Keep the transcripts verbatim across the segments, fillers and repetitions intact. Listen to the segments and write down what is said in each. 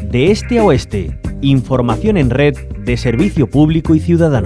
De este a oeste, información en red de servicio público y ciudadano.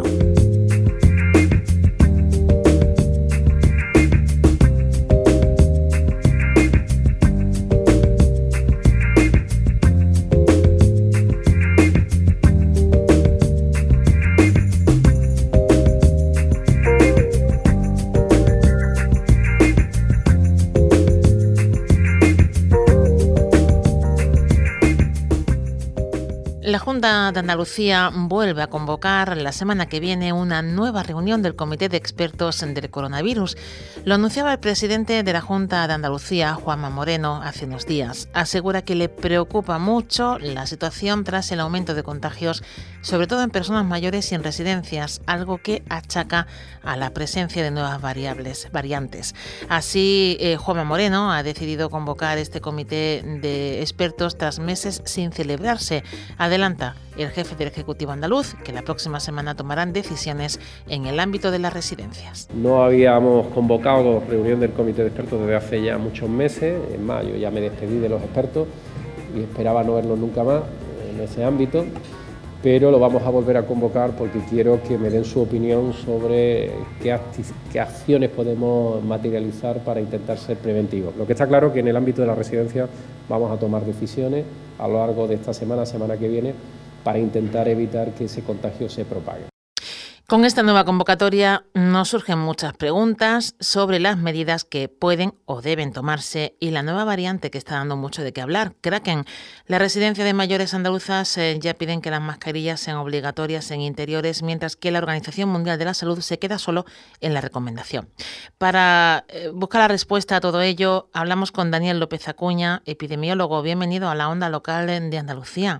La Junta de Andalucía vuelve a convocar la semana que viene una nueva reunión del Comité de Expertos del Coronavirus. Lo anunciaba el presidente de la Junta de Andalucía, Juanma Moreno, hace unos días. Asegura que le preocupa mucho la situación tras el aumento de contagios, sobre todo en personas mayores y en residencias, algo que achaca a la presencia de nuevas variables, variantes. Así, eh, Juanma Moreno ha decidido convocar este comité de expertos tras meses sin celebrarse. Adelanta el jefe del Ejecutivo andaluz que la próxima semana tomarán decisiones en el ámbito de las residencias. No habíamos convocado reunión del comité de expertos desde hace ya muchos meses. En mayo ya me despedí de los expertos y esperaba no verlos nunca más en ese ámbito, pero lo vamos a volver a convocar porque quiero que me den su opinión sobre qué, qué acciones podemos materializar para intentar ser preventivos. Lo que está claro es que en el ámbito de la residencia vamos a tomar decisiones a lo largo de esta semana, semana que viene, para intentar evitar que ese contagio se propague. Con esta nueva convocatoria nos surgen muchas preguntas sobre las medidas que pueden o deben tomarse y la nueva variante que está dando mucho de qué hablar, Kraken. La residencia de mayores andaluzas eh, ya piden que las mascarillas sean obligatorias en interiores, mientras que la Organización Mundial de la Salud se queda solo en la recomendación. Para eh, buscar la respuesta a todo ello, hablamos con Daniel López Acuña, epidemiólogo. Bienvenido a la Onda Local de Andalucía.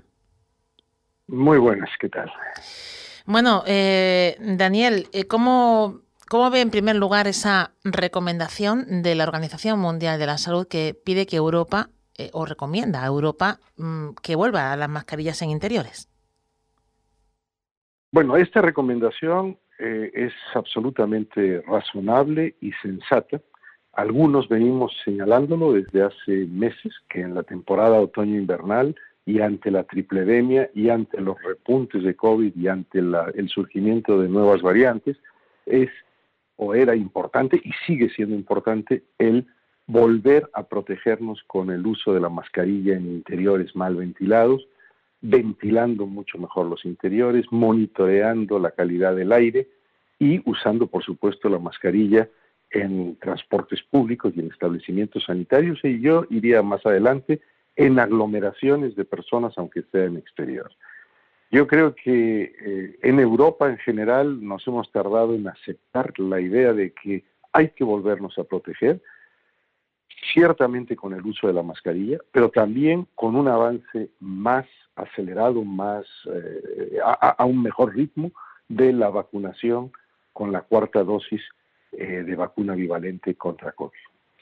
Muy buenas, ¿qué tal? Bueno, eh, Daniel, ¿cómo, ¿cómo ve en primer lugar esa recomendación de la Organización Mundial de la Salud que pide que Europa, eh, o recomienda a Europa, mmm, que vuelva a las mascarillas en interiores? Bueno, esta recomendación eh, es absolutamente razonable y sensata. Algunos venimos señalándolo desde hace meses, que en la temporada otoño-invernal y ante la tripledemia y ante los repuntes de COVID y ante la, el surgimiento de nuevas variantes, es o era importante y sigue siendo importante el volver a protegernos con el uso de la mascarilla en interiores mal ventilados, ventilando mucho mejor los interiores, monitoreando la calidad del aire y usando, por supuesto, la mascarilla en transportes públicos y en establecimientos sanitarios. Y yo iría más adelante en aglomeraciones de personas, aunque sea en exterior. Yo creo que eh, en Europa en general nos hemos tardado en aceptar la idea de que hay que volvernos a proteger, ciertamente con el uso de la mascarilla, pero también con un avance más acelerado, más eh, a, a un mejor ritmo de la vacunación con la cuarta dosis eh, de vacuna bivalente contra COVID.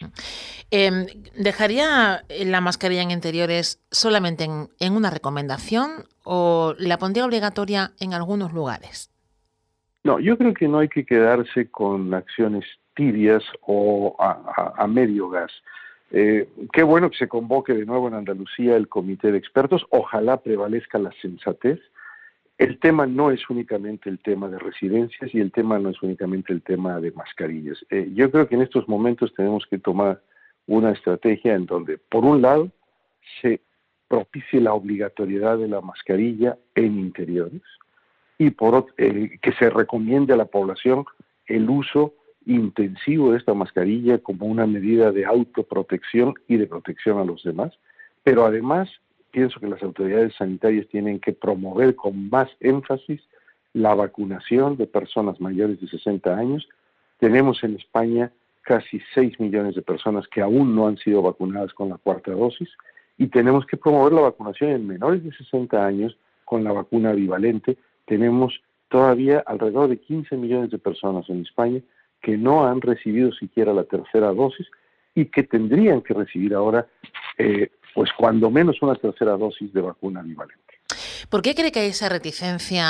Eh, ¿Dejaría la mascarilla en interiores solamente en, en una recomendación o la pondría obligatoria en algunos lugares? No, yo creo que no hay que quedarse con acciones tibias o a, a, a medio gas. Eh, qué bueno que se convoque de nuevo en Andalucía el comité de expertos. Ojalá prevalezca la sensatez. El tema no es únicamente el tema de residencias y el tema no es únicamente el tema de mascarillas. Eh, yo creo que en estos momentos tenemos que tomar una estrategia en donde, por un lado, se propicie la obligatoriedad de la mascarilla en interiores y por otro, eh, que se recomiende a la población el uso intensivo de esta mascarilla como una medida de autoprotección y de protección a los demás, pero además pienso que las autoridades sanitarias tienen que promover con más énfasis la vacunación de personas mayores de sesenta años. Tenemos en España casi seis millones de personas que aún no han sido vacunadas con la cuarta dosis y tenemos que promover la vacunación en menores de sesenta años con la vacuna bivalente. Tenemos todavía alrededor de quince millones de personas en España que no han recibido siquiera la tercera dosis y que tendrían que recibir ahora eh, pues cuando menos una tercera dosis de vacuna bivalente. ¿Por qué cree que hay esa reticencia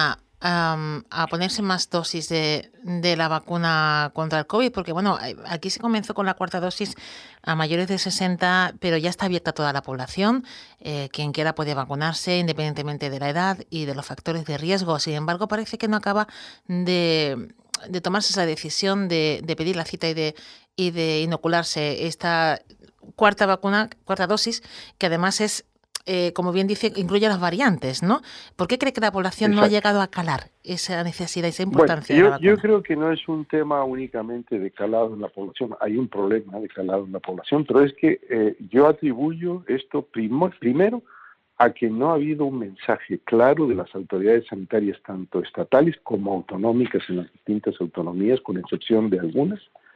um, a ponerse más dosis de, de la vacuna contra el COVID? Porque, bueno, aquí se comenzó con la cuarta dosis a mayores de sesenta, pero ya está abierta toda la población. Eh, quien quiera puede vacunarse independientemente de la edad y de los factores de riesgo. Sin embargo, parece que no acaba de, de tomarse esa decisión de, de pedir la cita y de, y de inocularse esta cuarta vacuna, cuarta dosis, que además es, eh, como bien dice, incluye las variantes, ¿no? ¿Por qué cree que la población Exacto. no ha llegado a calar esa necesidad, esa importancia bueno, yo, de la vacuna? Yo creo que no es un tema únicamente de calado en la población, hay un problema de calado en la población, pero es que eh, yo atribuyo esto primo, primero a que no ha habido un mensaje claro de las autoridades sanitarias, tanto estatales como autonómicas en las distintas autonomías, con excepción de algunas,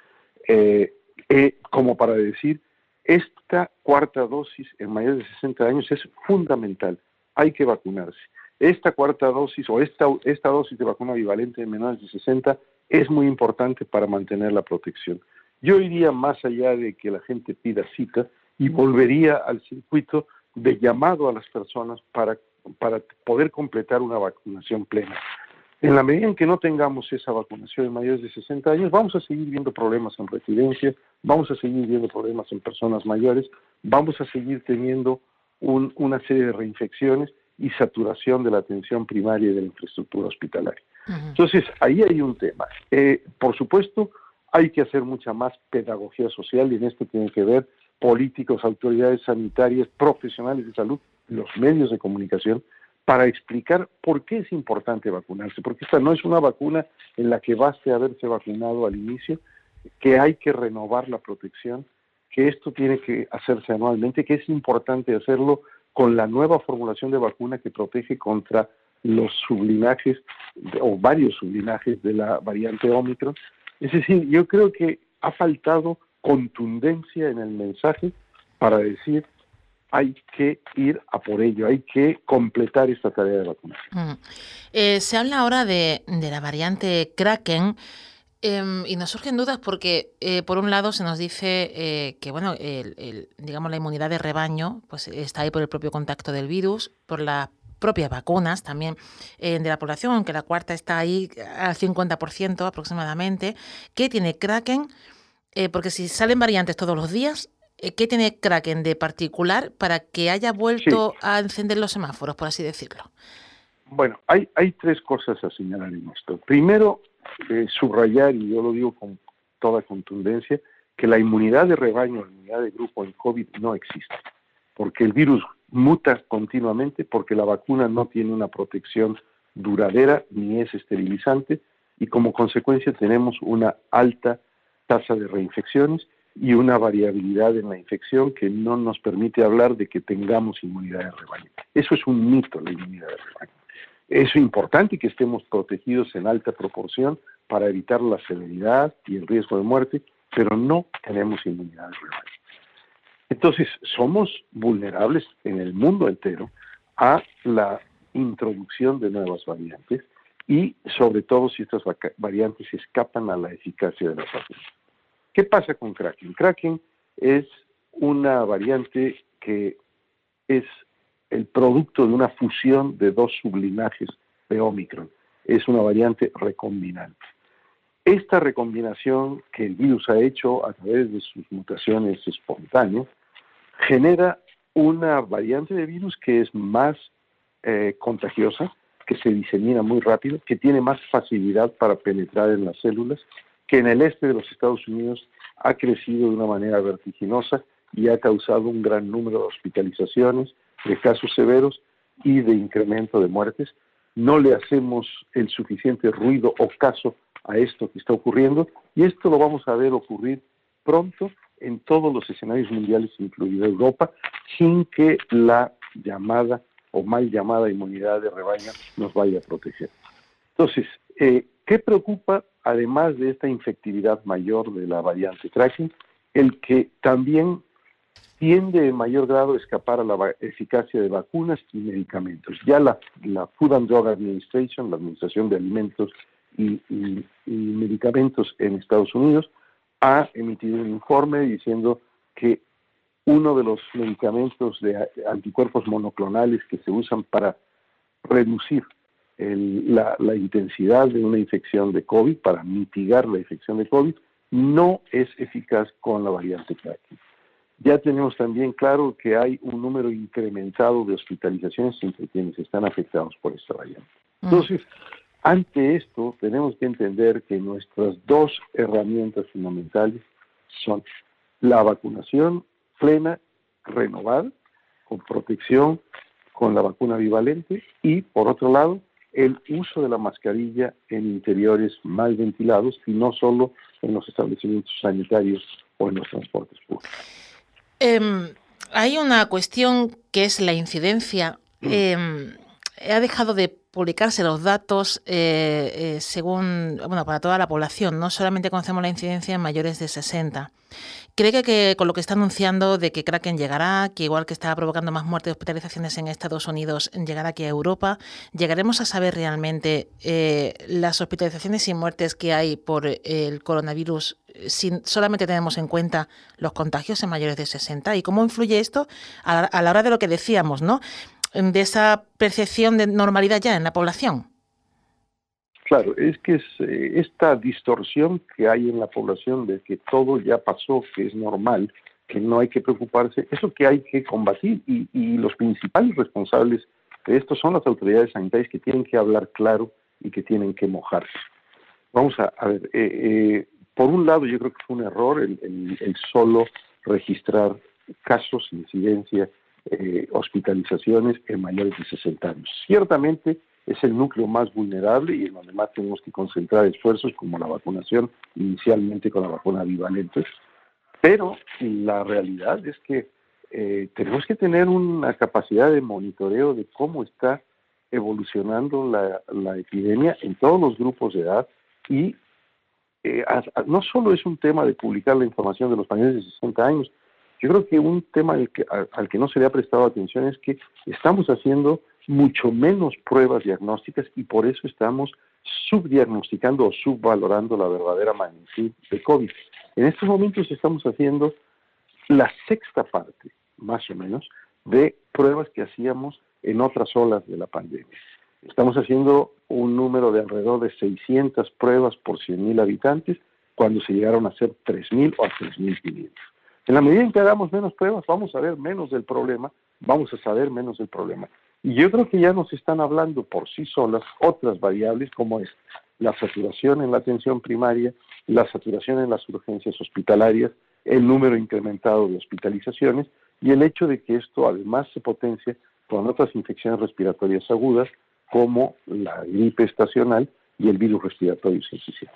eh, eh, como para decir, esta cuarta dosis en mayores de sesenta años es fundamental, hay que vacunarse. Esta cuarta dosis o esta, esta dosis de vacuna bivalente en menores de sesenta es muy importante para mantener la protección. Yo iría más allá de que la gente pida cita y volvería al circuito de llamado a las personas para, para poder completar una vacunación plena. En la medida en que no tengamos esa vacunación en mayores de sesenta años, vamos a seguir viendo problemas en residencias, vamos a seguir viendo problemas en personas mayores, vamos a seguir teniendo un, una serie de reinfecciones y saturación de la atención primaria y de la infraestructura hospitalaria. Uh-huh. Entonces, ahí hay un tema. Eh, por supuesto, hay que hacer mucha más pedagogía social y en esto tienen que ver políticos, autoridades sanitarias, profesionales de salud, los medios de comunicación, para explicar por qué es importante vacunarse, porque esta no es una vacuna en la que baste haberse vacunado al inicio, que hay que renovar la protección, que esto tiene que hacerse anualmente, que es importante hacerlo con la nueva formulación de vacuna que protege contra los sublinajes o varios sublinajes de la variante Omicron. Es decir, yo creo que ha faltado contundencia en el mensaje para decir hay que ir a por ello, hay que completar esta tarea de vacunación. Mm. Eh, se habla ahora de, de la variante Kraken eh, y nos surgen dudas porque, eh, por un lado, se nos dice eh, que, bueno, el, el, digamos, la inmunidad de rebaño pues está ahí por el propio contacto del virus, por las propias vacunas también eh, de la población, aunque la cuarta está ahí al cincuenta por ciento aproximadamente. ¿Qué tiene Kraken? Eh, porque si salen variantes todos los días, ¿qué tiene Kraken de particular para que haya vuelto sí. a encender los semáforos, por así decirlo? Bueno, hay, hay tres cosas a señalar en esto. Primero, eh, subrayar, y yo lo digo con toda contundencia, que la inmunidad de rebaño, la inmunidad de grupo en COVID no existe, porque el virus muta continuamente, porque la vacuna no tiene una protección duradera ni es esterilizante, y como consecuencia tenemos una alta tasa de reinfecciones y una variabilidad en la infección que no nos permite hablar de que tengamos inmunidad de rebaño. Eso es un mito, la inmunidad de rebaño. Es importante que estemos protegidos en alta proporción para evitar la severidad y el riesgo de muerte, pero no tenemos inmunidad de rebaño. Entonces, somos vulnerables en el mundo entero a la introducción de nuevas variantes y sobre todo si estas variantes escapan a la eficacia de las vacunas. ¿Qué pasa con Kraken? Kraken es una variante que es el producto de una fusión de dos sublinajes de Omicron. Es una variante recombinante. Esta recombinación que el virus ha hecho a través de sus mutaciones espontáneas genera una variante de virus que es más eh, contagiosa, que se disemina muy rápido, que tiene más facilidad para penetrar en las células, que en el este de los Estados Unidos ha crecido de una manera vertiginosa y ha causado un gran número de hospitalizaciones, de casos severos y de incremento de muertes. No le hacemos el suficiente ruido o caso a esto que está ocurriendo y esto lo vamos a ver ocurrir pronto en todos los escenarios mundiales, incluida Europa, sin que la llamada o mal llamada inmunidad de rebaño nos vaya a proteger. Entonces, eh, ¿qué preocupa, además de esta infectividad mayor de la variante Kraken? El que también tiende en mayor grado a escapar a la eficacia de vacunas y medicamentos. Ya la, la Food and Drug Administration, la Administración de Alimentos y, y, y Medicamentos en Estados Unidos, ha emitido un informe diciendo que uno de los medicamentos de anticuerpos monoclonales que se usan para reducir el, la, la intensidad de una infección de COVID, para mitigar la infección de COVID, no es eficaz con la variante Kraken. Ya tenemos también claro que hay un número incrementado de hospitalizaciones entre quienes están afectados por esta variante. Entonces, ante esto, tenemos que entender que nuestras dos herramientas fundamentales son la vacunación plena, renovada, con protección con la vacuna bivalente, y, por otro lado, el uso de la mascarilla en interiores mal ventilados y no solo en los establecimientos sanitarios o en los transportes públicos. Eh, hay una cuestión que es la incidencia. Eh, ha dejado de publicarse los datos eh, eh, según, bueno, para toda la población. No solamente conocemos la incidencia en mayores de sesenta. ¿Cree que, que con lo que está anunciando de que Kraken llegará, que igual que está provocando más muertes y hospitalizaciones en Estados Unidos, llegará aquí a Europa, llegaremos a saber realmente eh, las hospitalizaciones y muertes que hay por el coronavirus si solamente tenemos en cuenta los contagios en mayores de sesenta? ¿Y cómo influye esto a la, a la hora de lo que decíamos, ¿no?, de esa percepción de normalidad ya en la población? Claro, es que es, eh, esta distorsión que hay en la población de que todo ya pasó, que es normal, que no hay que preocuparse, es lo que hay que combatir, y, y los principales responsables de esto son las autoridades sanitarias, que tienen que hablar claro y que tienen que mojarse. Vamos a, a ver, eh, eh, por un lado yo creo que fue un error el, el, el solo registrar casos, incidencia, eh, hospitalizaciones en mayores de sesenta años. Ciertamente es el núcleo más vulnerable y en donde más tenemos que concentrar esfuerzos, como la vacunación, inicialmente con la vacuna bivalente, pero la realidad es que eh, tenemos que tener una capacidad de monitoreo de cómo está evolucionando la, la epidemia en todos los grupos de edad, y eh, a, a, no solo es un tema de publicar la información de los mayores de sesenta años. Yo creo que un tema al que, al, al que no se le ha prestado atención es que estamos haciendo mucho menos pruebas diagnósticas, y por eso estamos subdiagnosticando o subvalorando la verdadera magnitud de COVID. En estos momentos estamos haciendo la sexta parte, más o menos, de pruebas que hacíamos en otras olas de la pandemia. Estamos haciendo un número de alrededor de seiscientas pruebas por cien mil habitantes, cuando se llegaron a hacer tres mil o a tres mil quinientas. En la medida en que hagamos menos pruebas, vamos a ver menos del problema, vamos a saber menos del problema. Y yo creo que ya nos están hablando por sí solas otras variables, como es la saturación en la atención primaria, la saturación en las urgencias hospitalarias, el número incrementado de hospitalizaciones, y el hecho de que esto además se potencia con otras infecciones respiratorias agudas, como la gripe estacional y el virus respiratorio sincicial.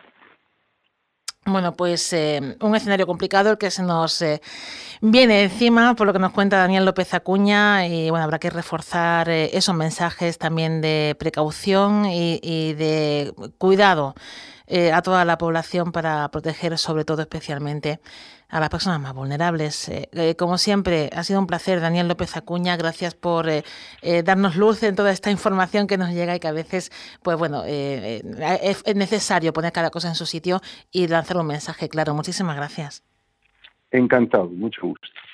Bueno, pues eh, un escenario complicado el que se nos eh, viene encima, por lo que nos cuenta Daniel López Acuña, y bueno, habrá que reforzar eh, esos mensajes también de precaución y, y de cuidado eh, a toda la población, para proteger sobre todo especialmente a las personas más vulnerables. Eh, eh, como siempre, ha sido un placer, Daniel López Acuña. Gracias por eh, eh, darnos luz en toda esta información que nos llega, y que a veces, pues bueno, eh, eh, es, es necesario poner cada cosa en su sitio y lanzar un mensaje claro. Muchísimas gracias. Encantado, mucho gusto.